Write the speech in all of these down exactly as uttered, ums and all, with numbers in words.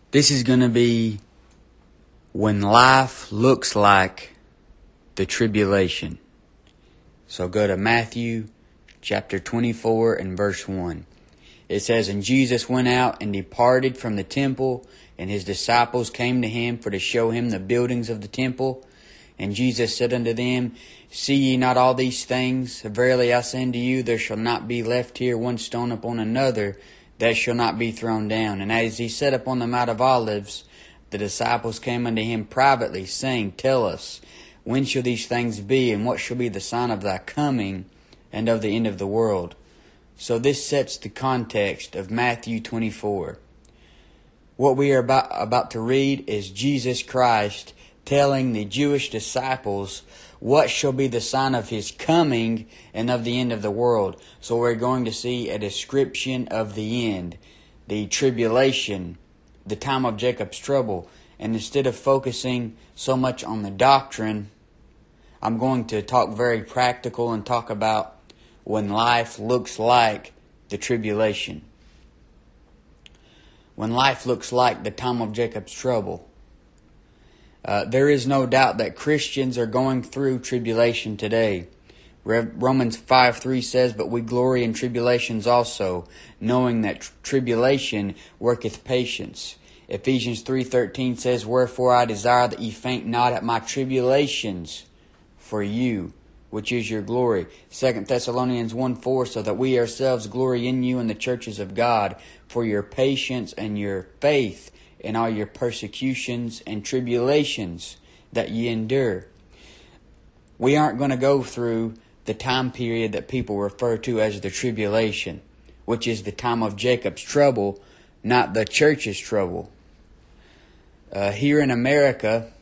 This is going to be when life looks like the tribulation. So go to Matthew chapter twenty-four and verse one. It says, "And Jesus went out and departed from the temple, and his disciples came to him for to show him the buildings of the temple. And Jesus said unto them, See ye not all these things? Verily I say unto you, there shall not be left here one stone upon another that shall not be thrown down. And as he sat upon the Mount of Olives, the disciples came unto him privately, saying, Tell us, when shall these things be, and what shall be the sign of thy coming and of the end of the world?" So this sets the context of Matthew twenty-four. What we are about, about to read is Jesus Christ telling the Jewish disciples what shall be the sign of his coming and of the end of the world. So we're going to see a description of the end, the tribulation, the time of Jacob's trouble. And instead of focusing so much on the doctrine, I'm going to talk very practical and talk about when life looks like the tribulation. When life looks like the time of Jacob's trouble. Uh, there is no doubt that Christians are going through tribulation today. Romans five three says, "But we glory in tribulations also, knowing that tr- tribulation worketh patience." Ephesians three thirteen says, "Wherefore I desire that ye faint not at my tribulations for you, which is your glory." Second Thessalonians one four, "So that we ourselves glory in you in the churches of God, for your patience and your faith in all your persecutions and tribulations that ye endure." We aren't going to go through the time period that people refer to as the tribulation, which is the time of Jacob's trouble, not the church's trouble. Uh, here in America,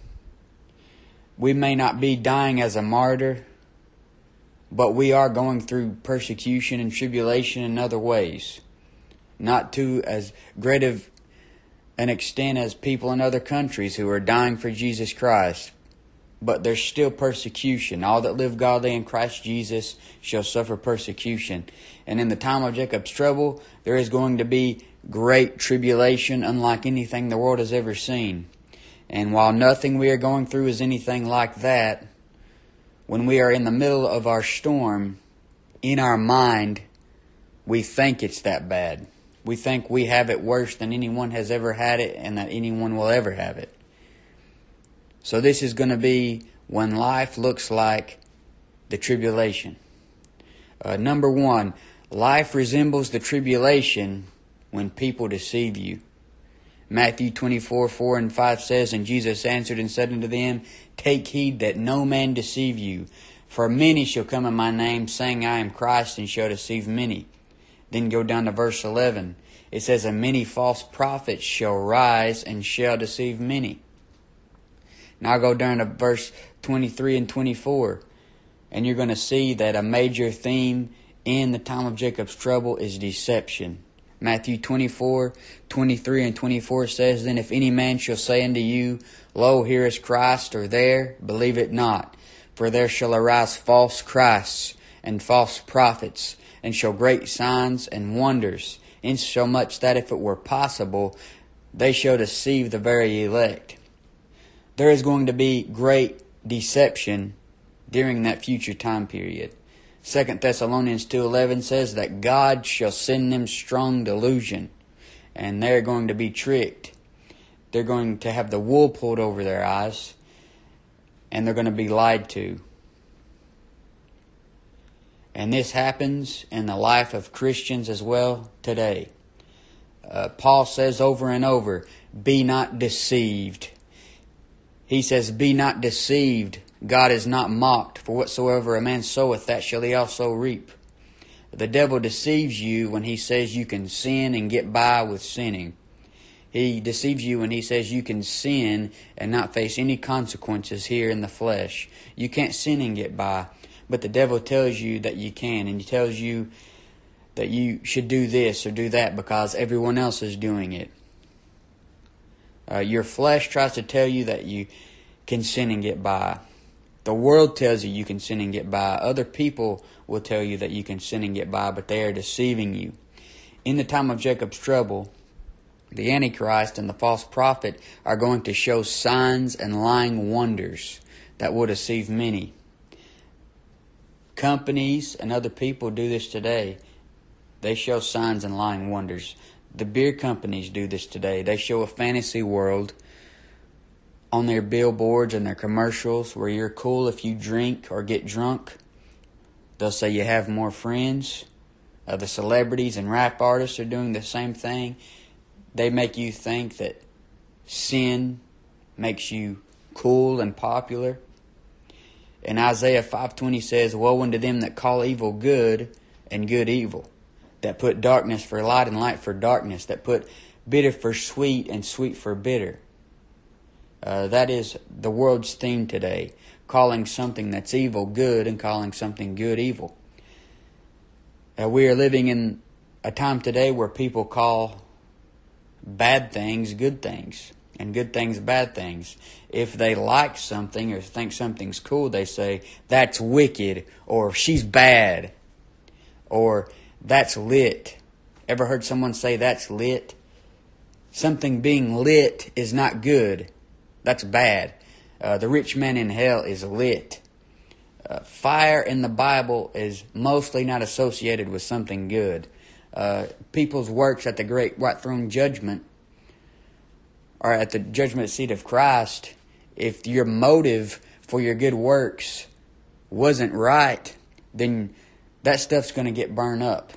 we may not be dying as a martyr, but we are going through persecution and tribulation in other ways. Not to as great of an extent as people in other countries who are dying for Jesus Christ. But there's still persecution. All that live godly in Christ Jesus shall suffer persecution. And in the time of Jacob's trouble, there is going to be great tribulation unlike anything the world has ever seen. And while nothing we are going through is anything like that, when we are in the middle of our storm, in our mind, we think it's that bad. We think we have it worse than anyone has ever had it and that anyone will ever have it. So this is going to be when life looks like the tribulation. Uh, number one, life resembles the tribulation when people deceive you. Matthew twenty-four, four and five says, "And Jesus answered and said unto them, Take heed that no man deceive you. For many shall come in my name, saying, I am Christ, and shall deceive many." Then go down to verse eleven. It says, "And many false prophets shall rise, and shall deceive many." Now go down to verse twenty-three and twenty-four. And you're going to see that a major theme in the time of Jacob's trouble is deception. Matthew twenty-four, twenty-three and twenty-four says, "Then if any man shall say unto you, Lo, here is Christ, or there, believe it not. For there shall arise false Christs and false prophets, and show great signs and wonders, insomuch that if it were possible, they shall deceive the very elect." There is going to be great deception during that future time period. Second Thessalonians two eleven says that God shall send them strong delusion, and they're going to be tricked. They're going to have the wool pulled over their eyes, and they're going to be lied to. And this happens in the life of Christians as well today. Uh, Paul says over and over, "Be not deceived." He says, "Be not deceived. God is not mocked. For whatsoever a man soweth, that shall he also reap." The devil deceives you when he says you can sin and get by with sinning. He deceives you when he says you can sin and not face any consequences here in the flesh. You can't sin and get by. But the devil tells you that you can, and he tells you that you should do this or do that because everyone else is doing it. Uh, your flesh tries to tell you that you can sin and get by. The world tells you you can sin and get by. Other people will tell you that you can sin and get by, but they are deceiving you. In the time of Jacob's trouble, The Antichrist and the false prophet are going to show signs and lying wonders that will deceive many. Companies and other people do this today. They show signs and lying wonders. The beer companies do this today. They show a fantasy world on their billboards and their commercials where you're cool if you drink or get drunk. They'll say you have more friends. Uh, the celebrities and rap artists are doing the same thing. They make you think that sin makes you cool and popular. And Isaiah five twenty says, "Woe unto them that call evil good and good evil, that put darkness for light and light for darkness, that put bitter for sweet and sweet for bitter." Uh, that is the world's theme today, calling something that's evil good and calling something good evil. Uh, we are living in a time today where people call bad things good things and good things bad things. If they like something or think something's cool, they say, "That's wicked," or "She's bad," or "That's lit." Ever heard someone say that's lit? Something being lit is not good. That's bad. Uh, the rich man in hell is lit. Uh, fire in the Bible is mostly not associated with something good. Uh, people's works at the great white throne judgment, or at the judgment seat of Christ, if your motive for your good works wasn't right, then that stuff's going to get burned up.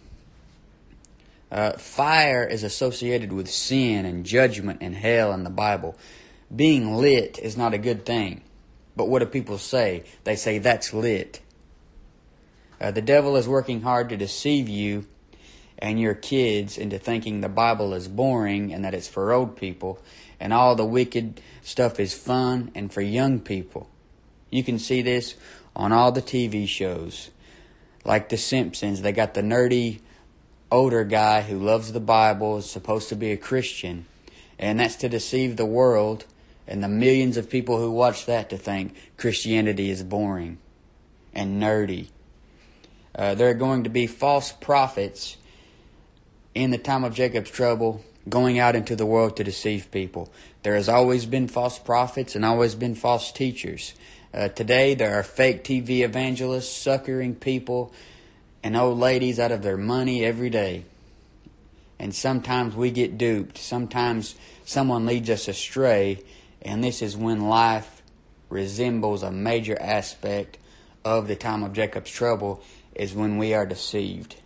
Uh, fire is associated with sin and judgment and hell in the Bible. Being lit is not a good thing. But what do people say? They say, "That's lit." Uh, the devil is working hard to deceive you and your kids into thinking the Bible is boring and that it's for old people, and all the wicked stuff is fun and for young people. You can see this on all the T V shows. Like The Simpsons, they got the nerdy older guy who loves the Bible, is supposed to be a Christian, and that's to deceive the world and the millions of people who watch that to think Christianity is boring and nerdy. Uh, there are going to be false prophets in the time of Jacob's trouble going out into the world to deceive people. There has always been false prophets and always been false teachers. Uh, today there are fake T V evangelists suckering people and old ladies out of their money every day. And sometimes we get duped. Sometimes someone leads us astray. And this is when life resembles a major aspect of the time of Jacob's trouble, is when we are deceived.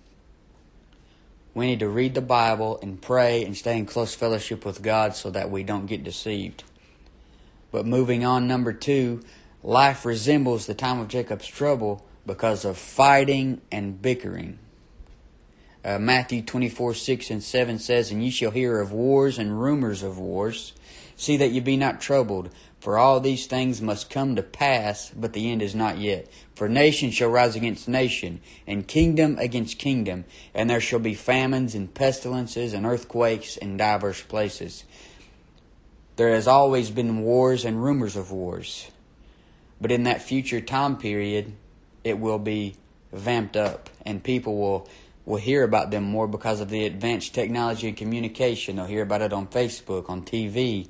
We need to read the Bible and pray and stay in close fellowship with God so that we don't get deceived. But moving on, number two, life resembles the time of Jacob's trouble because of fighting and bickering. Uh, Matthew twenty-four, six and seven says, "And ye shall hear of wars and rumors of wars. See that ye be not troubled, for all these things must come to pass, but the end is not yet. For nation shall rise against nation, and kingdom against kingdom, and there shall be famines and pestilences and earthquakes in divers places." There has always been wars and rumors of wars. But in that future time period, it will be vamped up, and people will will hear about them more because of the advanced technology and communication. They'll hear about it on Facebook, on T V.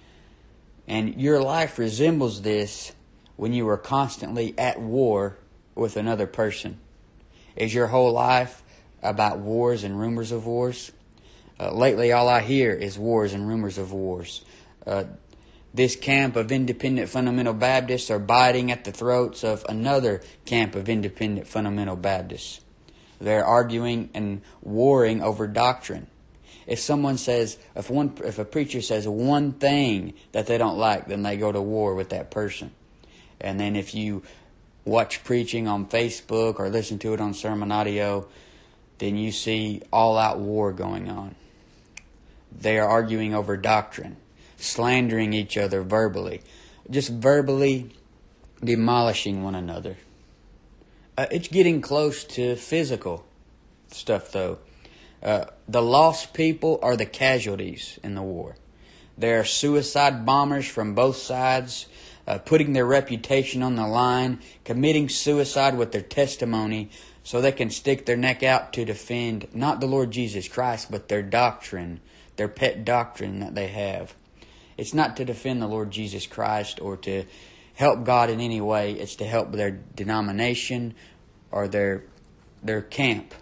And your life resembles this when you are constantly at war with another person. Is your whole life about wars and rumors of wars? Uh, lately, all I hear is wars and rumors of wars. Uh, this camp of independent fundamental Baptists are biting at the throats of another camp of independent fundamental Baptists. They're arguing and warring over doctrine. If someone says, if one, if a preacher says one thing that they don't like, then they go to war with that person. And then if you watch preaching on Facebook or listen to it on sermon audio, then you see all-out war going on. They are arguing over doctrine, slandering each other verbally, just verbally demolishing one another. Uh, it's getting close to physical stuff, though. Uh, the lost people are the casualties in the war. There are suicide bombers from both sides, uh, putting their reputation on the line, committing suicide with their testimony so they can stick their neck out to defend not the Lord Jesus Christ, but their doctrine, their pet doctrine that they have. It's not to defend the Lord Jesus Christ or to help God in any way. It's to help their denomination or their their camp.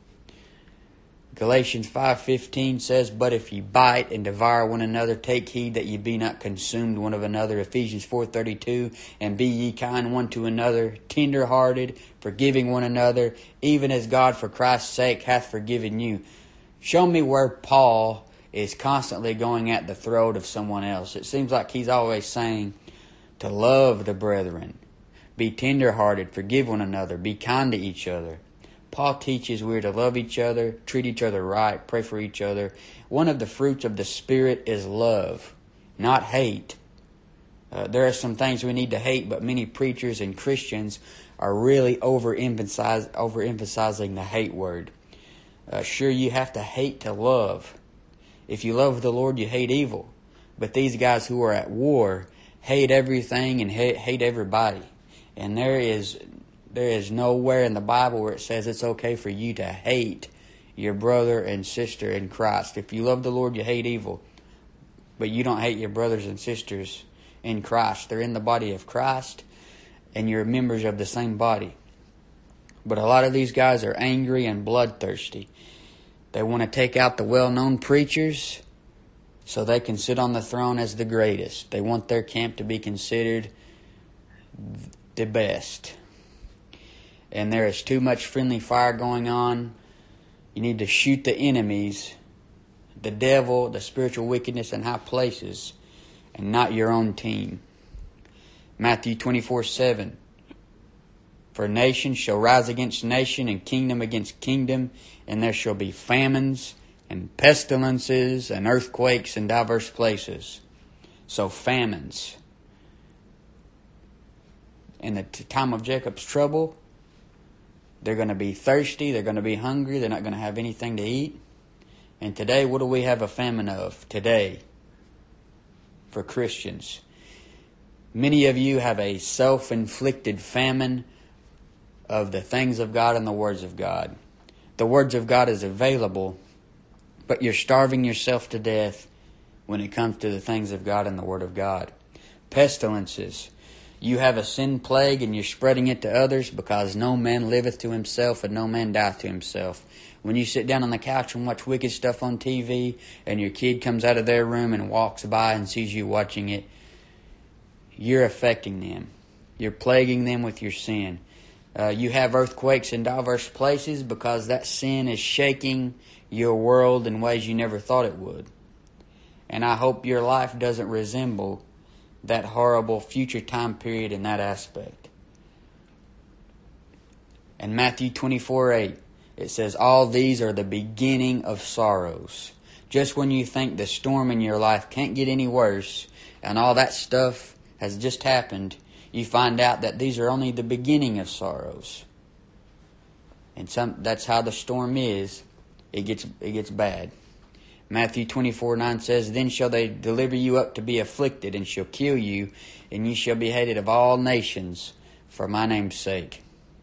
Galatians five fifteen says, "But if ye bite and devour one another, take heed that ye be not consumed one of another." Ephesians four thirty-two, "And be ye kind one to another, tender-hearted, forgiving one another, even as God for Christ's sake hath forgiven you." Show me where Paul is constantly going at the throat of someone else. It seems like he's always saying to love the brethren, be tender-hearted, forgive one another, be kind to each other. Paul teaches we're to love each other, treat each other right, pray for each other. One of the fruits of the Spirit is love, not hate. Uh, there are some things we need to hate, but many preachers and Christians are really overemphasize, overemphasizing the hate word. Uh, sure, you have to hate to love. If you love the Lord, you hate evil. But these guys who are at war hate everything and hate, hate everybody. And there is there is nowhere in the Bible where it says it's okay for you to hate your brother and sister in Christ. If you love the Lord, you hate evil. But you don't hate your brothers and sisters in Christ. They're in the body of Christ, and you're members of the same body. But a lot of these guys are angry and bloodthirsty. They want to take out the well-known preachers so they can sit on the throne as the greatest. They want their camp to be considered the best. And there is too much friendly fire going on. You need to shoot the enemies, the devil, the spiritual wickedness in high places, and not your own team. Matthew twenty-four seven. "For nation shall rise against nation, and kingdom against kingdom, and there shall be famines, and pestilences, and earthquakes in diverse places." So famines. In the t- time of Jacob's trouble, they're going to be thirsty, they're going to be hungry, they're not going to have anything to eat. And today, what do we have a famine of today for Christians? Many of you have a self-inflicted famine of the things of God and the words of God. The words of God is available, but you're starving yourself to death when it comes to the things of God and the Word of God. Pestilences. You have a sin plague and you're spreading it to others, because no man liveth to himself and no man dieth to himself. When you sit down on the couch and watch wicked stuff on T V and your kid comes out of their room and walks by and sees you watching it, you're affecting them. You're plaguing them with your sin. Uh, you have earthquakes in diverse places because that sin is shaking your world in ways you never thought it would. And I hope your life doesn't resemble that horrible future time period in that aspect. In Matthew twenty-four eight, it says, "All these are the beginning of sorrows." Just when you think the storm in your life can't get any worse, and all that stuff has just happened, you find out that these are only the beginning of sorrows. And some that's how the storm is. It gets it gets bad. Matthew twenty-four nine says, "Then shall they deliver you up to be afflicted, and shall kill you, and ye shall be hated of all nations for my name's sake."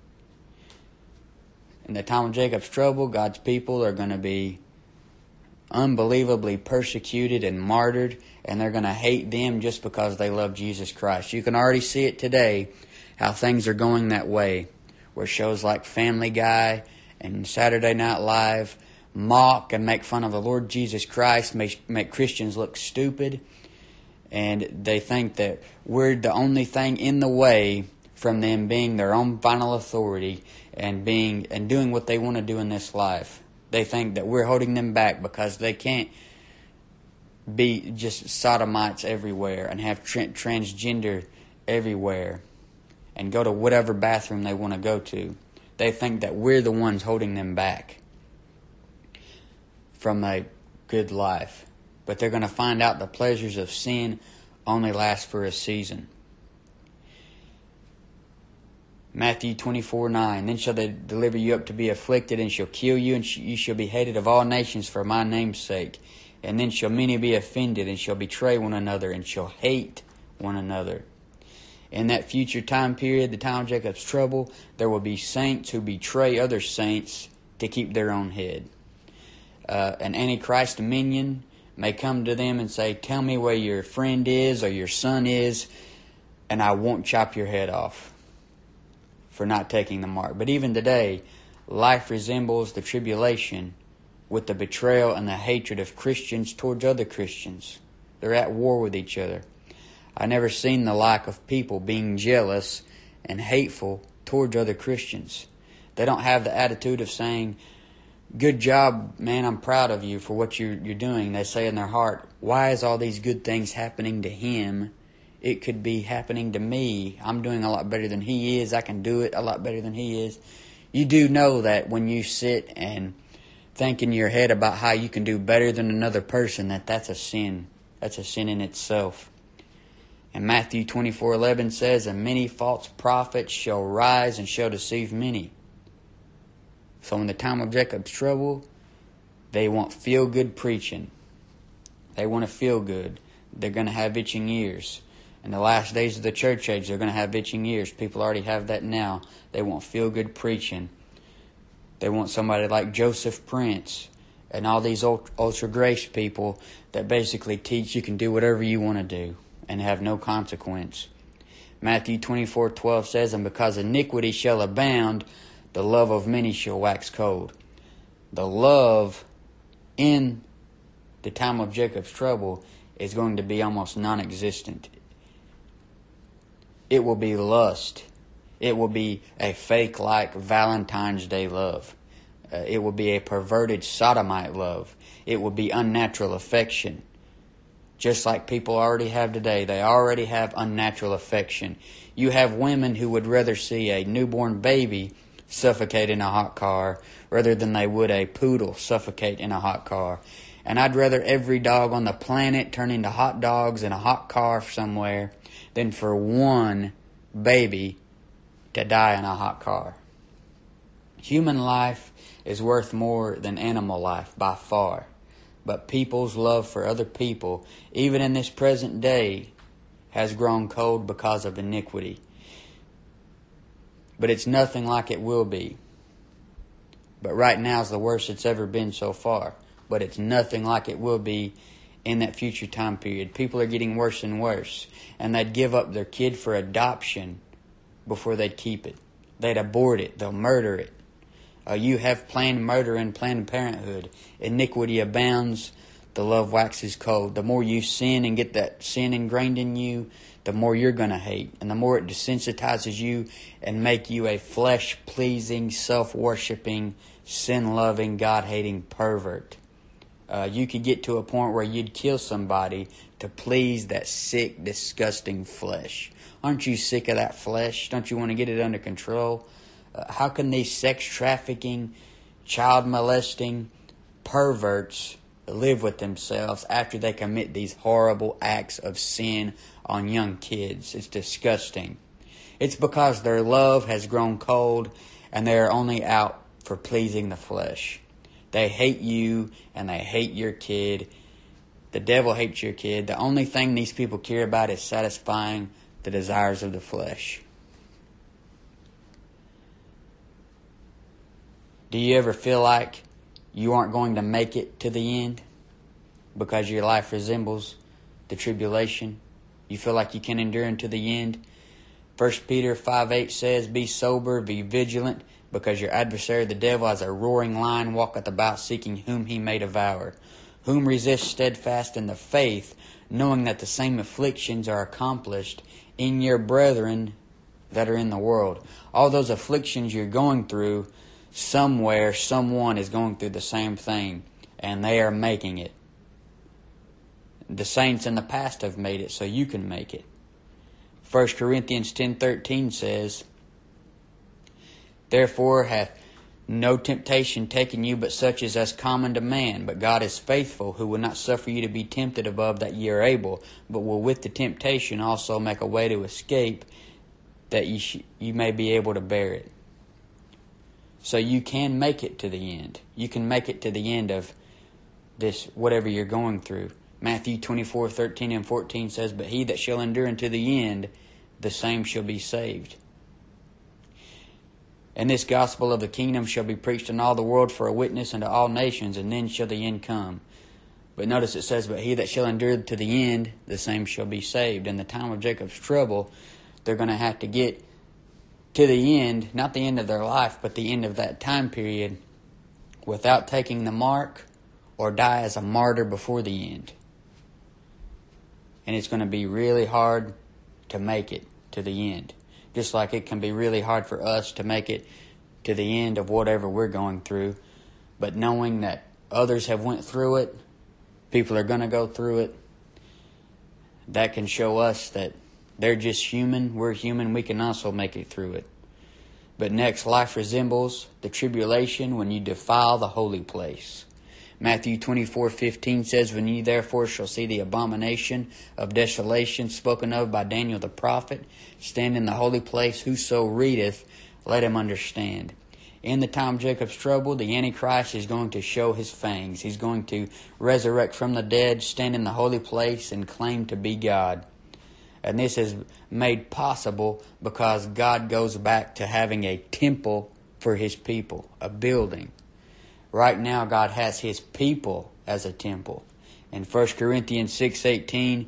In the time of Jacob's trouble, God's people are going to be unbelievably persecuted and martyred, and they're going to hate them just because they love Jesus Christ. You can already see it today, how things are going that way, where shows like Family Guy and Saturday Night Live mock and make fun of the Lord Jesus Christ, make, make Christians look stupid, and they think that we're the only thing in the way from them being their own final authority and being and doing what they want to do in this life. They think that we're holding them back because they can't be just sodomites everywhere and have tra- transgender everywhere and go to whatever bathroom they want to go to. They think that we're the ones holding them back from a good life. But they're going to find out the pleasures of sin only last for a season. Matthew twenty-four nine, "Then shall they deliver you up to be afflicted, and shall kill you, and sh- you shall be hated of all nations for my name's sake. And then shall many be offended, and shall betray one another, and shall hate one another." In that future time period, the time of Jacob's trouble, there will be saints who betray other saints to keep their own head. Uh, an Antichrist minion may come to them and say, tell me where your friend is or your son is, and I won't chop your head off for not taking the mark. But even today, life resembles the tribulation with the betrayal and the hatred of Christians towards other Christians. They're at war with each other. I never seen the like of people being jealous and hateful towards other Christians. They don't have the attitude of saying, good job, man, I'm proud of you for what you're, you're doing. They say in their heart, why is all these good things happening to him? It could be happening to me. I'm doing a lot better than he is. I can do it a lot better than he is. You do know that when you sit and think in your head about how you can do better than another person, that that's a sin. That's a sin in itself. And Matthew twenty-four eleven says, and many false prophets shall rise and shall deceive many. So in the time of Jacob's trouble, they want feel-good preaching. They want to feel good. They're going to have itching ears. In the last days of the church age, they're going to have itching ears. People already have that now. They want feel-good preaching. They want somebody like Joseph Prince and all these ultra grace people that basically teach you can do whatever you want to do and have no consequence. Matthew twenty-four twelve says, and because iniquity shall abound, the love of many shall wax cold. The love in the time of Jacob's trouble is going to be almost non-existent. It will be lust. It will be a fake-like Valentine's Day love. Uh, it will be a perverted sodomite love. It will be unnatural affection. Just like people already have today. They already have unnatural affection. You have women who would rather see a newborn baby suffocate in a hot car rather than they would a poodle suffocate in a hot car. And I'd rather every dog on the planet turn into hot dogs in a hot car somewhere than for one baby to die in a hot car. Human life is worth more than animal life by far. But people's love for other people, even in this present day, has grown cold because of iniquity. But it's nothing like it will be. But right now is the worst it's ever been so far. But it's nothing like it will be in that future time period. People are getting worse and worse. And they'd give up their kid for adoption before they'd keep it. They'd abort it. They'll murder it. Uh, you have planned murder and Planned Parenthood. Iniquity abounds. The love waxes cold. The more you sin and get that sin ingrained in you, the more you're going to hate. And the more it desensitizes you and make you a flesh-pleasing, self-worshipping, sin-loving, God-hating pervert. Uh, you could get to a point where you'd kill somebody to please that sick, disgusting flesh. Aren't you sick of that flesh? Don't you want to get it under control? Uh, how can these sex trafficking, child molesting perverts live with themselves after they commit these horrible acts of sin on young kids? It's disgusting. It's because their love has grown cold and they are only out for pleasing the flesh. They hate you and they hate your kid. The devil hates your kid. The only thing these people care about is satisfying the desires of the flesh. Do you ever feel like you aren't going to make it to the end because your life resembles the tribulation? You feel like you can endure unto the end? First Peter five eight says, be sober, be vigilant, because your adversary the devil as a roaring lion walketh about seeking whom he may devour. Whom resist steadfast in the faith, knowing that the same afflictions are accomplished in your brethren that are in the world. All those afflictions you're going through, somewhere, someone is going through the same thing, and they are making it. The saints in the past have made it, so you can make it. First Corinthians ten thirteen says, therefore hath no temptation taken you but such as is common to man. But God is faithful, who will not suffer you to be tempted above that ye are able, but will with the temptation also make a way to escape, that ye, sh- you may be able to bear it. So you can make it to the end. You can make it to the end of this, whatever you're going through. Matthew twenty-four thirteen and fourteen says, but he that shall endure unto the end, the same shall be saved. And this gospel of the kingdom shall be preached in all the world for a witness unto all nations, and then shall the end come. But notice it says, but he that shall endure to the end, the same shall be saved. In the time of Jacob's trouble, they're going to have to get to the end, not the end of their life, but the end of that time period, without taking the mark, or die as a martyr before the end. And it's going to be really hard to make it to the end. Just like it can be really hard for us to make it to the end of whatever we're going through. But knowing that others have went through it, people are going to go through it, that can show us that they're just human, we're human, we can also make it through it. But next, life resembles the tribulation when you defile the holy place. Matthew twenty-four fifteen says, when ye therefore shall see the abomination of desolation spoken of by Daniel the prophet, stand in the holy place, whoso readeth, let him understand. In the time of Jacob's trouble, the Antichrist is going to show his fangs. He's going to resurrect from the dead, stand in the holy place, and claim to be God. And this is made possible because God goes back to having a temple for his people, a building. Right now, God has his people as a temple. In First Corinthians six eighteen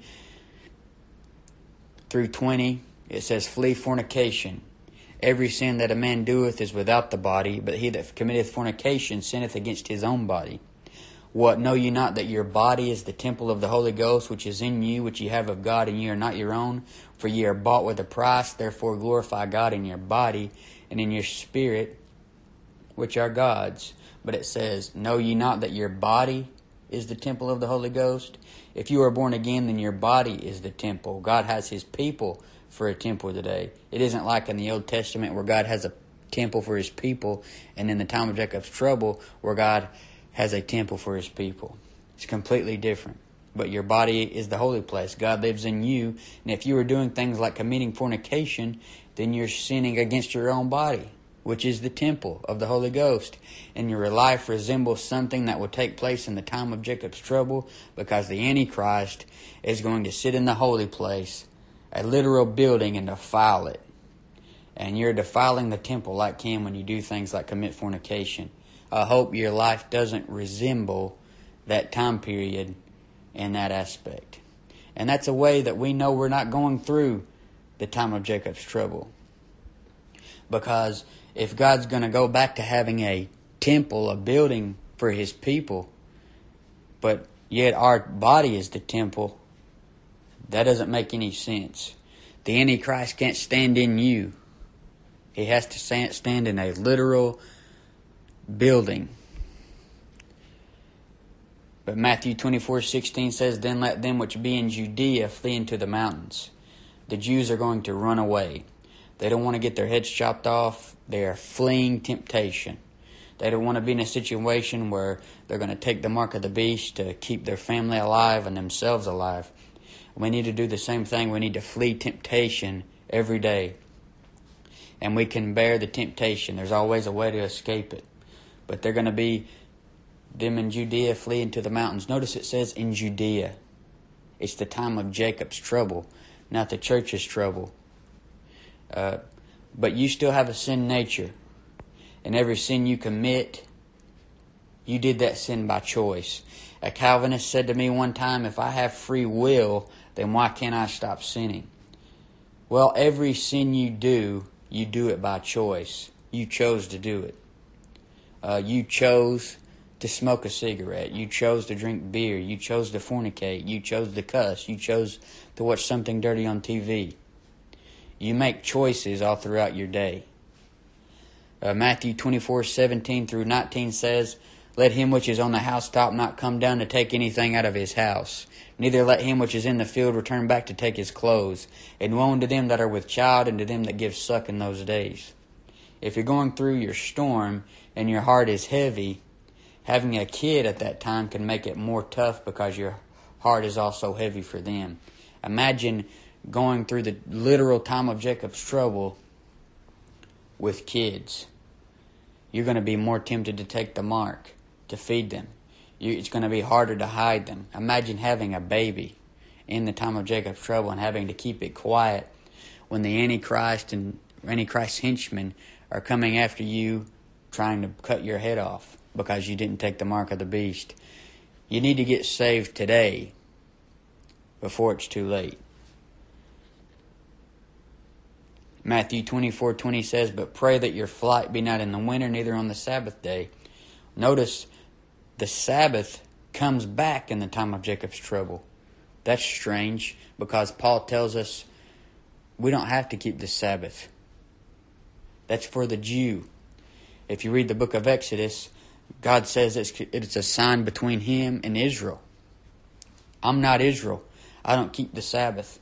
through twenty, it says, flee fornication. Every sin that a man doeth is without the body, but he that committeth fornication sinneth against his own body. What, know ye not that your body is the temple of the Holy Ghost, which is in you, which ye have of God, and ye are not your own? For ye are bought with a price, therefore glorify God in your body and in your spirit, which are God's. But it says, know ye not that your body is the temple of the Holy Ghost? If you are born again, then your body is the temple. God has his people for a temple today. It isn't like in the Old Testament where God has a temple for his people, and in the time of Jacob's trouble where God has a temple for his people. It's completely different. But your body is the holy place. God lives in you, and if you are doing things like committing fornication, then you're sinning against your own body, which is the temple of the Holy Ghost. And your life resembles something that will take place in the time of Jacob's trouble, because the Antichrist is going to sit in the holy place, a literal building, and defile it. And you're defiling the temple like him when you do things like commit fornication. I hope your life doesn't resemble that time period in that aspect. And that's a way that we know we're not going through the time of Jacob's trouble. Because if God's going to go back to having a temple, a building for his people, but yet our body is the temple, that doesn't make any sense. The Antichrist can't stand in you. He has to stand in a literal building. But Matthew twenty-four sixteen says, then let them which be in Judea flee into the mountains. The Jews are going to run away. They don't want to get their heads chopped off. They are fleeing temptation. They don't want to be in a situation where they're going to take the mark of the beast to keep their family alive and themselves alive. We need to do the same thing. We need to flee temptation every day. And we can bear the temptation. There's always a way to escape it. But they're going to be them in Judea fleeing to the mountains. Notice it says in Judea. It's the time of Jacob's trouble, not the church's trouble. Uh, but you still have a sin nature. And every sin you commit, you did that sin by choice. A Calvinist said to me one time, if I have free will, then why can't I stop sinning? Well, every sin you do, you do it by choice. You chose to do it. Uh, you chose to smoke a cigarette. You chose to drink beer. You chose to fornicate. You chose to cuss. You chose to watch something dirty on T V. You make choices all throughout your day. Uh, Matthew twenty-four seventeen through nineteen says, let him which is on the housetop not come down to take anything out of his house. Neither let him which is in the field return back to take his clothes. And woe unto them that are with child, and to them that give suck in those days. If you're going through your storm and your heart is heavy, having a kid at that time can make it more tough because your heart is also heavy for them. Imagine going through the literal time of Jacob's trouble with kids. You're going to be more tempted to take the mark, to feed them. You, it's going to be harder to hide them. Imagine having a baby in the time of Jacob's trouble and having to keep it quiet when the Antichrist and Antichrist henchmen are coming after you, trying to cut your head off because you didn't take the mark of the beast. You need to get saved today before it's too late. Matthew twenty-four twenty says, "But pray that your flight be not in the winter, neither on the Sabbath day." Notice the Sabbath comes back in the time of Jacob's trouble. That's strange, because Paul tells us we don't have to keep the Sabbath. That's for the Jew. If you read the book of Exodus, God says it's, it's a sign between him and Israel. I'm not Israel. I don't keep the Sabbath.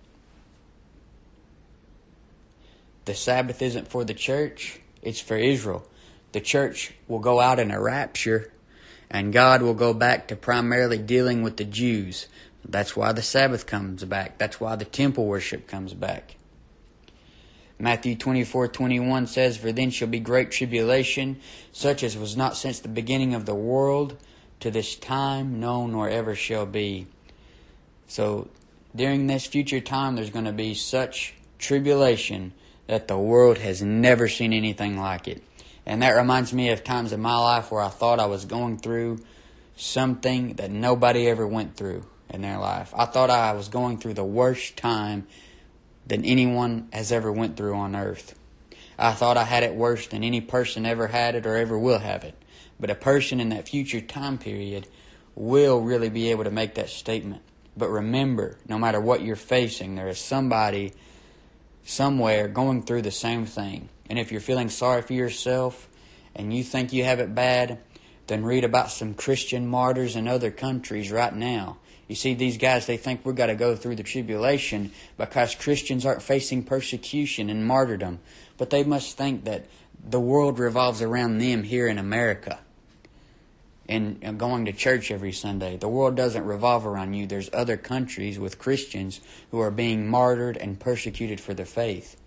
The Sabbath isn't for the church. It's for Israel. The church will go out in a rapture, and God will go back to primarily dealing with the Jews. That's why the Sabbath comes back. That's why the temple worship comes back. Matthew twenty-four twenty-one says, "For then shall be great tribulation, such as was not since the beginning of the world to this time, no, nor ever shall be." So during this future time, there's going to be such tribulation that the world has never seen anything like it. And that reminds me of times in my life where I thought I was going through something that nobody ever went through in their life. I thought I was going through the worst time than anyone has ever went through on earth. I thought I had it worse than any person ever had it or ever will have it. But a person in that future time period will really be able to make that statement. But remember, no matter what you're facing, there is somebody somewhere going through the same thing. And if you're feeling sorry for yourself and you think you have it bad, then read about some Christian martyrs in other countries right now. You see, these guys, they think we've got to go through the tribulation because Christians aren't facing persecution and martyrdom. But they must think that the world revolves around them here in America and going to church every Sunday. The world doesn't revolve around you. There's other countries with Christians who are being martyred and persecuted for their faith.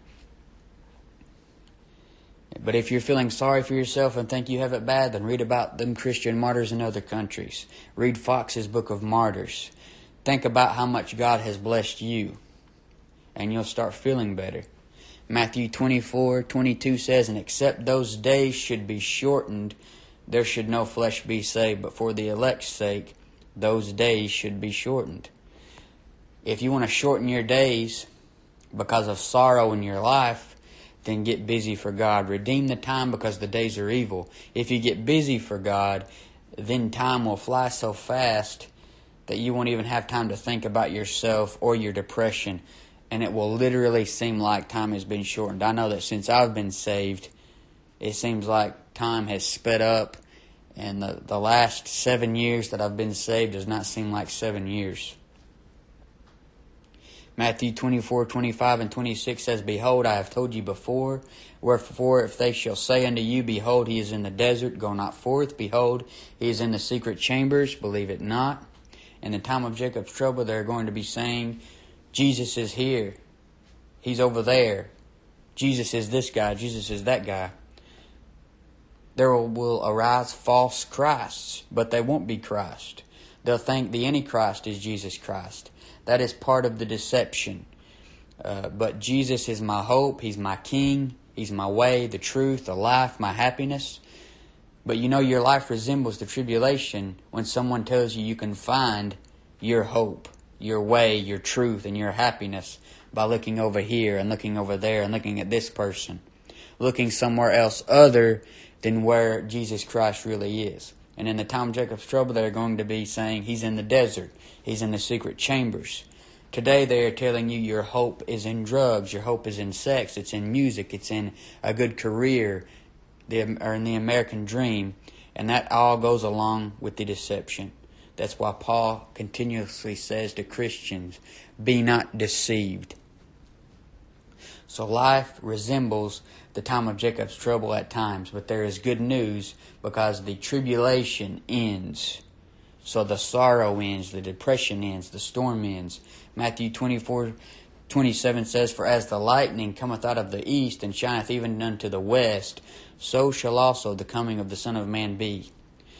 But if you're feeling sorry for yourself and think you have it bad, then read about them Christian martyrs in other countries. Read Fox's Book of Martyrs. Think about how much God has blessed you, and you'll start feeling better. Matthew twenty-four twenty-two says, "And except those days should be shortened, there should no flesh be saved, but for the elect's sake, those days should be shortened." If you want to shorten your days because of sorrow in your life, then get busy for God. Redeem the time because the days are evil. If you get busy for God, then time will fly so fast that you won't even have time to think about yourself or your depression. And it will literally seem like time has been shortened. I know that since I've been saved, it seems like time has sped up. And the, the last seven years that I've been saved does not seem like seven years. Matthew twenty-four twenty-five and twenty-six says, "Behold, I have told you before. Wherefore, if they shall say unto you, Behold, he is in the desert, go not forth. Behold, he is in the secret chambers, believe it not." In the time of Jacob's trouble, they're going to be saying, Jesus is here. He's over there. Jesus is this guy. Jesus is that guy. There will, will arise false Christs, but they won't be Christ. They'll think the Antichrist is Jesus Christ. That is part of the deception. Uh, but Jesus is my hope. He's my King. He's my way, the truth, the life, my happiness. But you know, your life resembles the tribulation when someone tells you you can find your hope, your way, your truth, and your happiness by looking over here and looking over there and looking at this person. Looking somewhere else other than where Jesus Christ really is. And in the time of Jacob's trouble, they're going to be saying he's in the desert. He's in the secret chambers. Today they are telling you your hope is in drugs. Your hope is in sex. It's in music. It's in a good career. The, or in the American dream. And that all goes along with the deception. That's why Paul continuously says to Christians, be not deceived. So life resembles the time of Jacob's trouble at times, but there is good news because the tribulation ends. So the sorrow ends, the depression ends, the storm ends. Matthew twenty-four twenty-seven says, "For as the lightning cometh out of the east, and shineth even unto the west, so shall also the coming of the Son of Man be."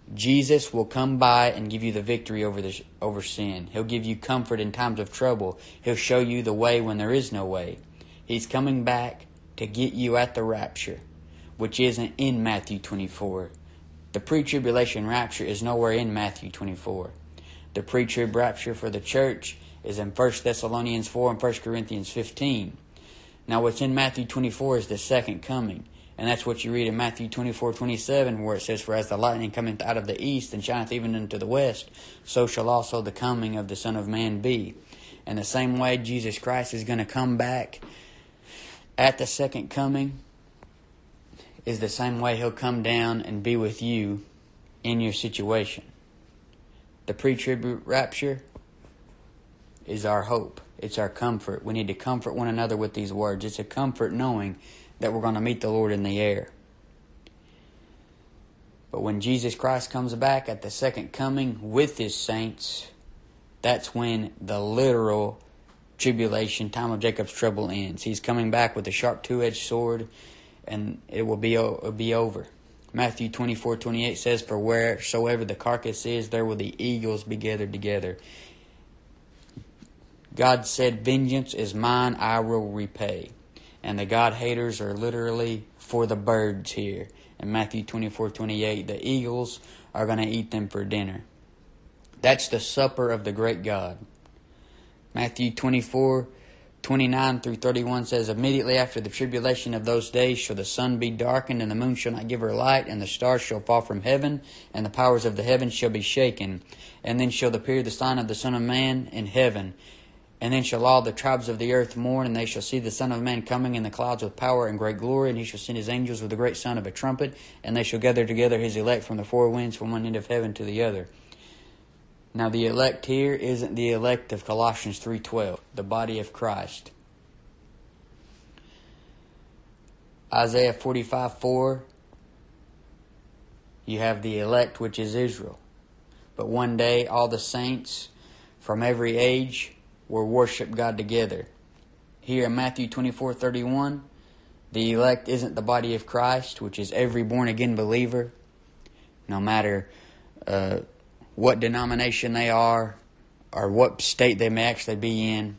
Jesus will come by and give you the victory over the, over sin. He'll give you comfort in times of trouble. He'll show you the way when there is no way. He's coming back to get you at the rapture, which isn't in Matthew twenty-four. The pre-tribulation rapture is nowhere in Matthew twenty-four. The pre-trib rapture for the church is in First Thessalonians four and First Corinthians fifteen. Now what's in Matthew twenty-four is the second coming. And that's what you read in Matthew twenty-four twenty-seven, where it says, "For as the lightning cometh out of the east and shineth even into the west, so shall also the coming of the Son of Man be." And the same way Jesus Christ is going to come back at the second coming is the same way He'll come down and be with you in your situation. The pre-trib rapture is our hope. It's our comfort. We need to comfort one another with these words. It's a comfort knowing that we're going to meet the Lord in the air. But when Jesus Christ comes back at the second coming with His saints, that's when the literal tribulation, time of Jacob's trouble, ends. He's coming back with a sharp two-edged sword, and it will be, it will be over. Matthew twenty-four twenty-eight says, "For wheresoever the carcass is, there will the eagles be gathered together." God said, "Vengeance is mine, I will repay." And the God haters are literally for the birds here. In Matthew twenty-four twenty-eight, the eagles are going to eat them for dinner. That's the supper of the great God. Matthew twenty-four twenty-nine through thirty-one says, "Immediately after the tribulation of those days shall the sun be darkened, and the moon shall not give her light, and the stars shall fall from heaven, and the powers of the heavens shall be shaken. And then shall appear the sign of the Son of Man in heaven. And then shall all the tribes of the earth mourn, and they shall see the Son of Man coming in the clouds with power and great glory. And He shall send His angels with a great sound of a trumpet, and they shall gather together His elect from the four winds, from one end of heaven to the other." Now the elect here isn't the elect of Colossians three twelve, the body of Christ. Isaiah forty-five four, you have the elect, which is Israel. But one day all the saints from every age will worship God together. Here in Matthew twenty-four thirty-one, the elect isn't the body of Christ, which is every born-again believer, no matter uh, what denomination they are or what state they may actually be in.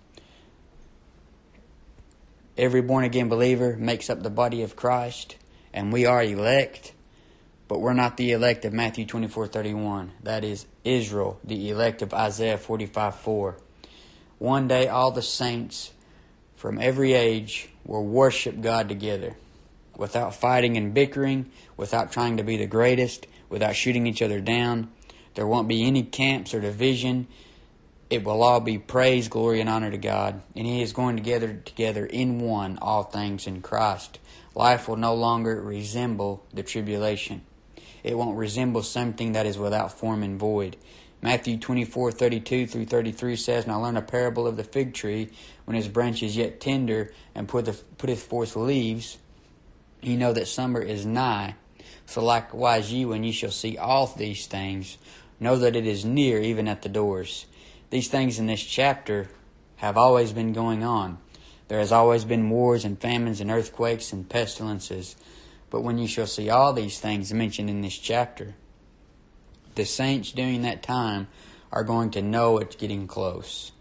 Every born-again believer makes up the body of Christ, and we are elect, but we're not the elect of Matthew twenty-four thirty-one. That is Israel, the elect of Isaiah forty-five four. One day all the saints from every age will worship God together, without fighting and bickering, without trying to be the greatest, without shooting each other down. There won't be any camps or division. It will all be praise, glory, and honor to God. And He is going together together in one, all things in Christ. Life will no longer resemble the tribulation. It won't resemble something that is without form and void. Matthew twenty-four thirty-two through thirty-three says, "Now learn a parable of the fig tree. When his branch is yet tender, and putteth forth leaves, ye know that summer is nigh. So likewise ye, when ye shall see all these things, know that it is near, even at the doors." These things in this chapter have always been going on. There has always been wars and famines and earthquakes and pestilences. But when you shall see all these things mentioned in this chapter, the saints during that time are going to know it's getting close.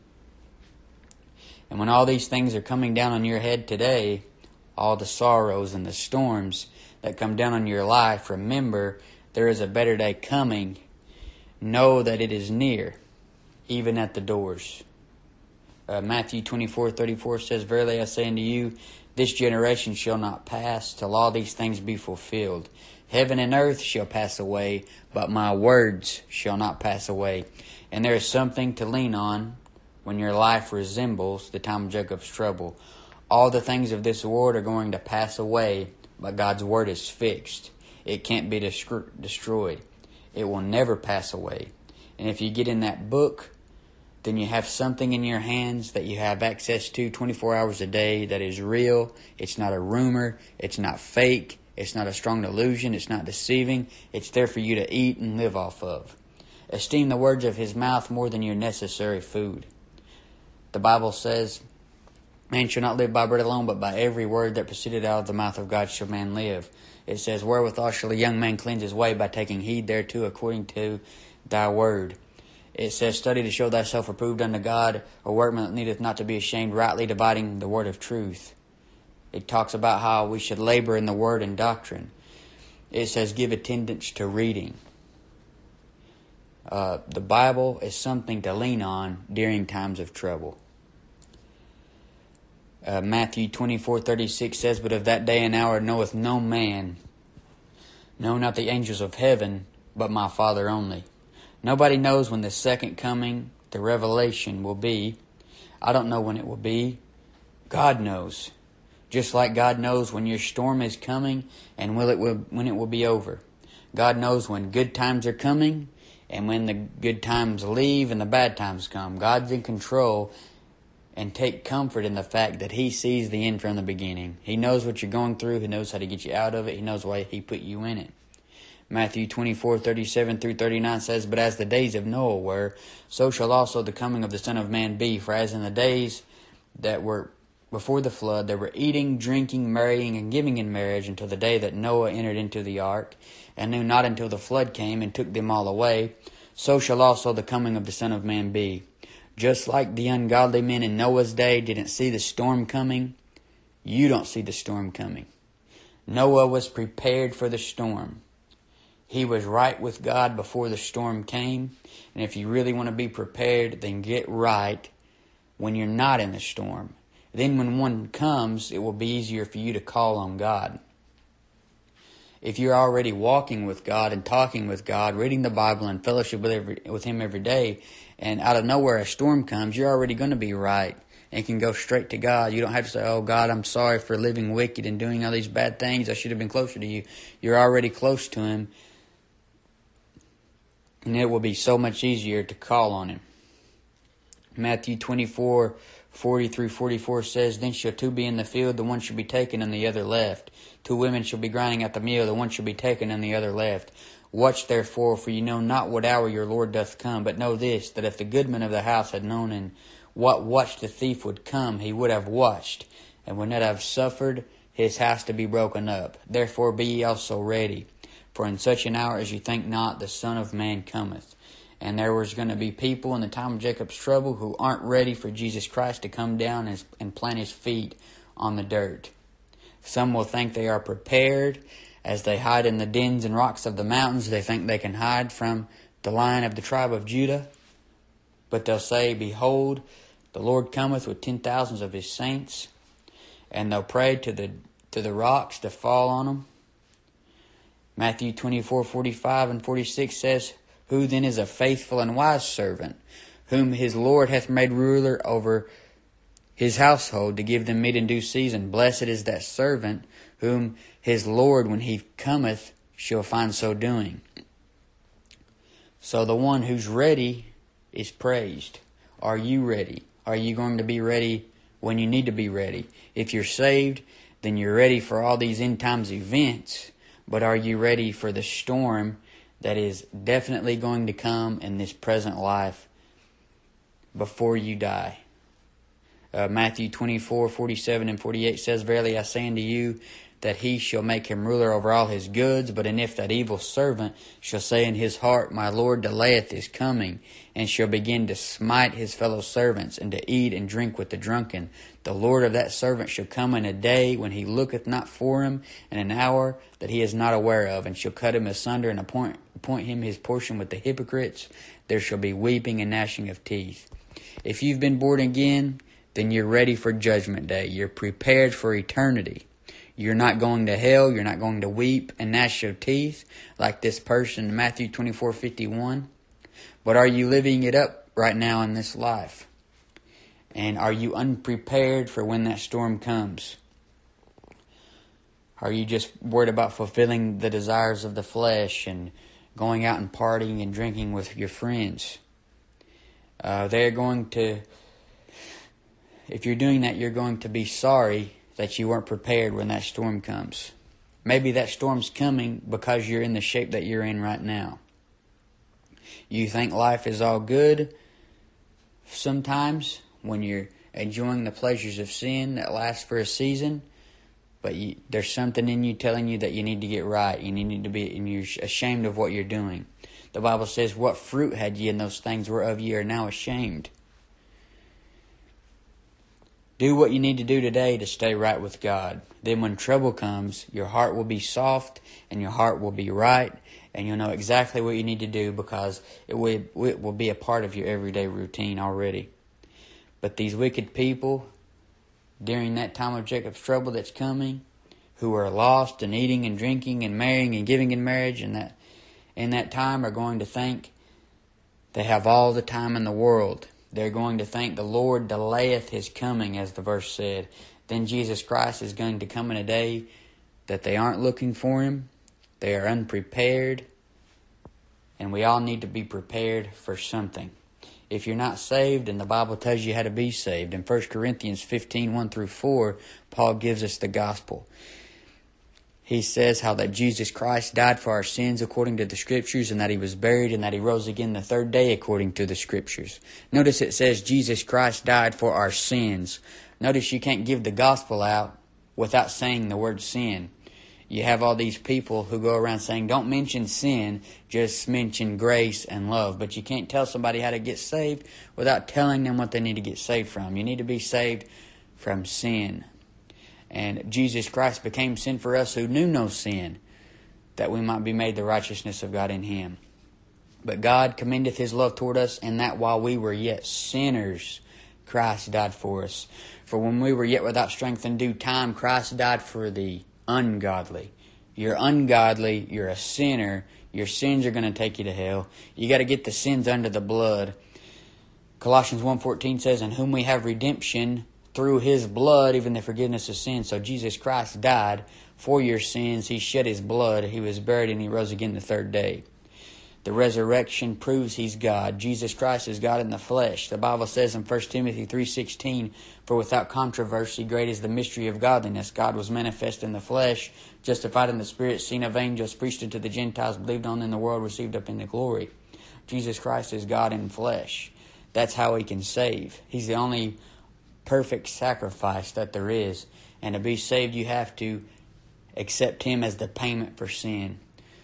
And when all these things are coming down on your head today, all the sorrows and the storms that come down on your life, remember there is a better day coming. Know that it is near, even at the doors. Uh, Matthew twenty-four thirty-four says, "Verily I say unto you, this generation shall not pass till all these things be fulfilled. Heaven and earth shall pass away, but my words shall not pass away." And there is something to lean on when your life resembles the time of Jacob's trouble. All the things of this world are going to pass away, but God's word is fixed. It can't be destro- destroyed. It will never pass away. And if you get in that book, then you have something in your hands that you have access to twenty-four hours a day that is real. It's not a rumor. It's not fake. It's not a strong delusion. It's not deceiving. It's there for you to eat and live off of. Esteem the words of his mouth more than your necessary food. The Bible says Man shall not live by bread alone, but by every word that proceeded out of the mouth of God shall man live. It says, wherewithal shall a young man cleanse his way, by taking heed thereto according to thy word. It says, study to show thyself approved unto God, a workman that needeth not to be ashamed, rightly dividing the word of truth. It talks about how we should labor in the word and doctrine. It says, give attendance to reading. Uh, the Bible is something to lean on during times of trouble. Uh, Matthew twenty-four thirty-six says, but of that day and hour knoweth no man, no, not the angels of heaven, but my Father only. Nobody knows when the second coming, the revelation, will be. I don't know when it will be. God knows. Just like God knows when your storm is coming and will it will, when it will be over. God knows when good times are coming and when the good times leave and the bad times come. God's in control, and take comfort in the fact that He sees the end from the beginning. He knows what you're going through. He knows how to get you out of it. He knows why He put you in it. Matthew twenty-four thirty-seven through thirty-nine says, but as the days of Noah were, so shall also the coming of the Son of Man be. For as in the days that were before the flood, they were eating, drinking, marrying, and giving in marriage until the day that Noah entered into the ark, and knew not until the flood came and took them all away, so shall also the coming of the Son of Man be. Just like the ungodly men in Noah's day didn't see the storm coming, you don't see the storm coming. Noah was prepared for the storm. He was right with God before the storm came. And if you really want to be prepared, then get right when you're not in the storm. Then when one comes, it will be easier for you to call on God. If you're already walking with God and talking with God, reading the Bible and fellowship with, every, with Him every day, and out of nowhere a storm comes, you're already going to be right and can go straight to God. You don't have to say, oh God, I'm sorry for living wicked and doing all these bad things. I should have been closer to you. You're already close to Him, and it will be so much easier to call on Him. Matthew twenty-four forty through forty-four says, then shall two be in the field, the one shall be taken and the other left. Two women shall be grinding at the mill, the one shall be taken and the other left. Watch therefore, for you know not what hour your Lord doth come. But know this, that if the goodman of the house had known in what watch the thief would come, he would have watched, and would not have suffered his house to be broken up. Therefore be ye also ready, for in such an hour as you think not, the Son of Man cometh. And there was going to be people in the time of Jacob's trouble who aren't ready for Jesus Christ to come down and, and plant His feet on the dirt. Some will think they are prepared as they hide in the dens and rocks of the mountains. They think they can hide from the Lion of the tribe of Judah. But they'll say, behold, the Lord cometh with ten thousands of His saints. And they'll pray to the to the rocks to fall on them. Matthew twenty-four forty-five and forty-six says, who then is a faithful and wise servant, whom his Lord hath made ruler over his household, to give them meat in due season? Blessed is that servant, whom his Lord, when He cometh, shall find so doing. So the one who's ready is praised. Are you ready? Are you going to be ready when you need to be ready? If you're saved, then you're ready for all these end times events. But are you ready for the storm that is definitely going to come in this present life before you die? Uh, Matthew twenty-four forty-seven and forty-eight says, verily I say unto you, that He shall make him ruler over all his goods. But and if that evil servant shall say in his heart, my Lord delayeth his coming, and shall begin to smite his fellow servants, and to eat and drink with the drunken, the Lord of that servant shall come in a day when he looketh not for him, and an hour that he is not aware of, and shall cut him asunder, and appoint, appoint him his portion with the hypocrites. There shall be weeping and gnashing of teeth. If you've been born again, then you're ready for Judgment Day. You're prepared for eternity. You're not going to hell. You're not going to weep and gnash your teeth like this person in Matthew twenty-four fifty-one. But are you living it up right now in this life? And are you unprepared for when that storm comes? Are you just worried about fulfilling the desires of the flesh and going out and partying and drinking with your friends? Uh, they're going to, if you're doing that, you're going to be sorry that you weren't prepared when that storm comes. Maybe that storm's coming because you're in the shape that you're in right now. You think life is all good sometimes when you're enjoying the pleasures of sin that last for a season, but you, there's something in you telling you that you need to get right. You need to be, and you're ashamed of what you're doing. The Bible says, what fruit had ye in those things whereof ye are now ashamed? Do what you need to do today to stay right with God. Then when trouble comes, your heart will be soft and your heart will be right, and you'll know exactly what you need to do because it will, it will be a part of your everyday routine already. But these wicked people, during that time of Jacob's trouble that's coming, who are lost and eating and drinking and marrying and giving in marriage, and that in that time are going to think they have all the time in the world. They're going to think the Lord delayeth his coming, as the verse said. Then Jesus Christ is going to come in a day that they aren't looking for him. They are unprepared. And we all need to be prepared for something. If you're not saved, and the Bible tells you how to be saved. In First Corinthians fifteen, one through four, Paul gives us the gospel. He says how that Jesus Christ died for our sins according to the Scriptures, and that he was buried, and that he rose again the third day according to the Scriptures. Notice it says Jesus Christ died for our sins. Notice you can't give the gospel out without saying the word sin. You have all these people who go around saying, don't mention sin, just mention grace and love. But you can't tell somebody how to get saved without telling them what they need to get saved from. You need to be saved from sin. And Jesus Christ became sin for us who knew no sin, that we might be made the righteousness of God in him. But God commendeth his love toward us, in that while we were yet sinners, Christ died for us. For when we were yet without strength in due time, Christ died for the ungodly. You're ungodly, you're a sinner, your sins are going to take you to hell. You got to get the sins under the blood. Colossians one fourteen says, in whom we have redemption through his blood, even the forgiveness of sins. So Jesus Christ died for your sins. He shed his blood. He was buried and he rose again the third day. The resurrection proves he's God. Jesus Christ is God in the flesh. The Bible says in First Timothy three sixteen, for without controversy great is the mystery of godliness. God was manifest in the flesh, justified in the Spirit, seen of angels, preached unto the Gentiles, believed on in the world, received up into glory. Jesus Christ is God in flesh. That's how he can save. He's the only perfect sacrifice that there is. And to be saved, you have to accept him as the payment for sin.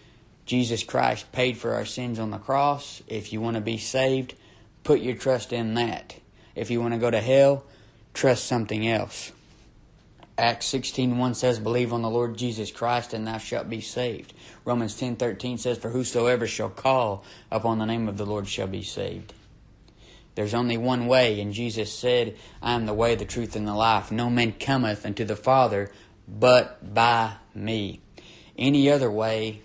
Jesus Christ paid for our sins on the cross. If you want to be saved, put your trust in that. If you want to go to hell, trust something else. Acts sixteen one says, believe on the Lord Jesus Christ, and thou shalt be saved. Romans ten thirteen says, for whosoever shall call upon the name of the Lord shall be saved. There's only one way, and Jesus said, I am the way, the truth, and the life. No man cometh unto the Father but by me. Any other way,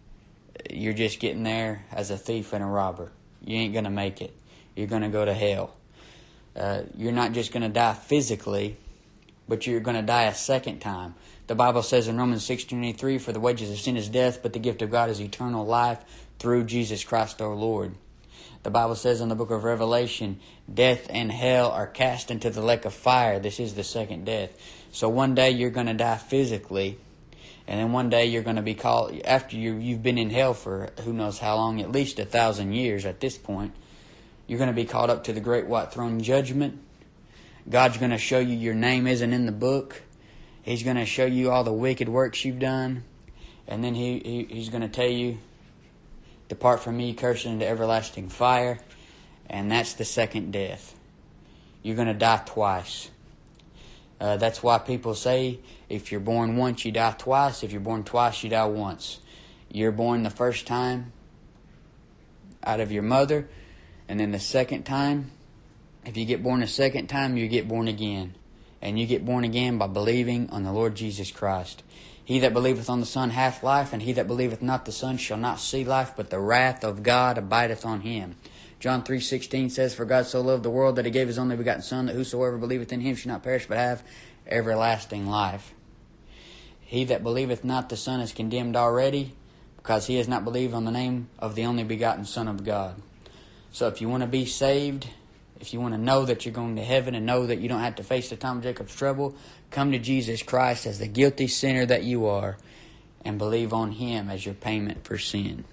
you're just getting there as a thief and a robber. You ain't going to make it. You're going to go to hell. Uh, you're not just going to die physically, but you're going to die a second time. The Bible says in Romans six twenty-three, for the wages of sin is death, but the gift of God is eternal life through Jesus Christ our Lord. The Bible says in the book of Revelation, death and hell are cast into the lake of fire. This is the second death. So one day you're going to die physically, and then one day you're going to be called, after you, you've been in hell for who knows how long, at least a thousand years at this point, you're going to be called up to the great white throne judgment. God's going to show you your name isn't in the book. He's going to show you all the wicked works you've done, and then he, he He's going to tell you, depart from me, cursed, into everlasting fire. And that's the second death. You're going to die twice. Uh, that's why people say, if you're born once, you die twice. If you're born twice, you die once. You're born the first time out of your mother, and then the second time, if you get born a second time, you get born again. And you get born again by believing on the Lord Jesus Christ. He that believeth on the Son hath life, and he that believeth not the Son shall not see life, but the wrath of God abideth on him. John three sixteen says, for God so loved the world that he gave his only begotten Son, that whosoever believeth in him should not perish, but have everlasting life. He that believeth not the Son is condemned already, because he has not believed on the name of the only begotten Son of God. So if you want to be saved, if you want to know that you're going to heaven and know that you don't have to face the time of Jacob's trouble, come to Jesus Christ as the guilty sinner that you are, and believe on him as your payment for sin.